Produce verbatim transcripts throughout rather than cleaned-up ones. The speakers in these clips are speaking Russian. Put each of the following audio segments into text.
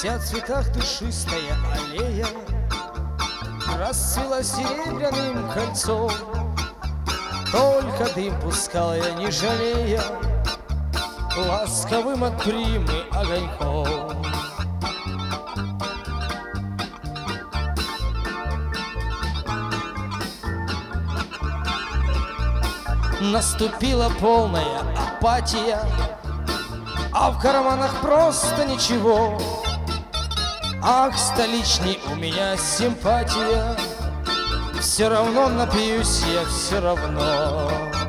Вся в цветах душистая аллея расцвела серебряным кольцом. Только дым пускал я, не жалея, ласковым от примы огоньком. Наступила полная апатия, а в карманах просто ничего. Ах, столичный у меня симпатия, все равно напьюсь я, все равно.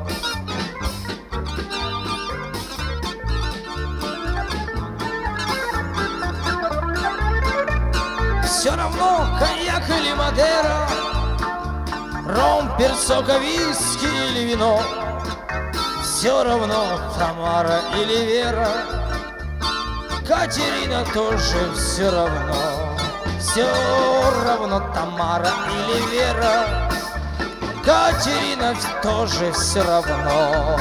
Все равно коньяк или Мадера, ром, перцока, виски или вино. Все равно Тамара или Вера, Катерина тоже все равно. Все равно Тамара или Вера, Катерина тоже все равно.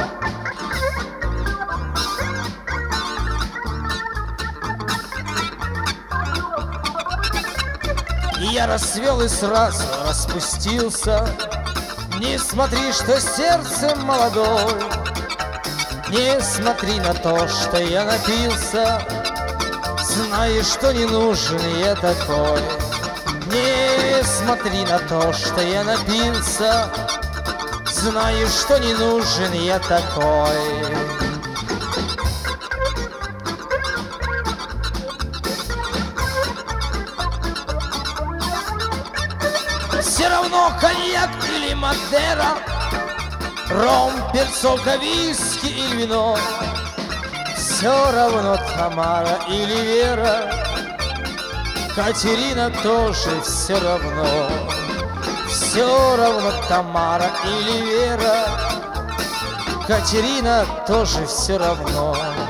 Я расцвел и сразу распустился. Не смотри, что сердце молодой, не смотри на то, что я напился. Знаешь, что не нужен я такой. Не смотри на то, что я напился. Знаю, что не нужен я такой. Все равно коньяк или Мадера, ром, перцовка, виски или вино. Все равно Тамара или Вера, Катерина тоже все равно. Все равно Тамара или Вера, Катерина тоже все равно.